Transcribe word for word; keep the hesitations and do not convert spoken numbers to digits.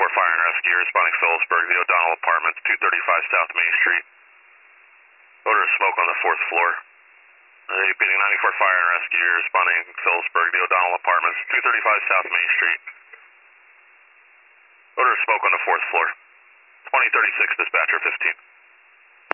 ninety-four Fire and Rescue, responding Phillipsburg, the O'Donnell Apartments, two thirty-five South Main Street. Odor of smoke on the fourth floor. Uh, repeating ninety-four Fire and Rescue, responding Phillipsburg, the O'Donnell Apartments, two thirty-five South Main Street. Odor of smoke on the fourth floor. twenty thirty-six, dispatcher fifteen.